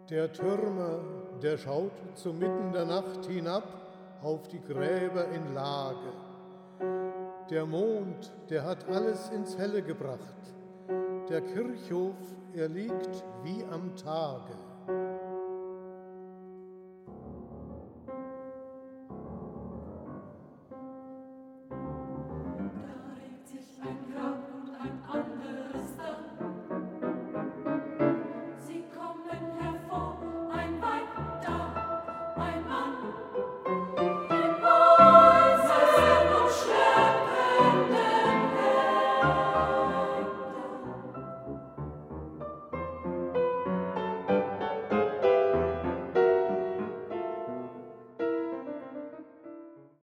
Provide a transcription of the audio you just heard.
Der Türmer, der schaut zu mitten der Nacht hinab auf die Gräber in Lage. Der Mond, der hat alles ins Helle gebracht. Der Kirchhof, er liegt wie am Tage.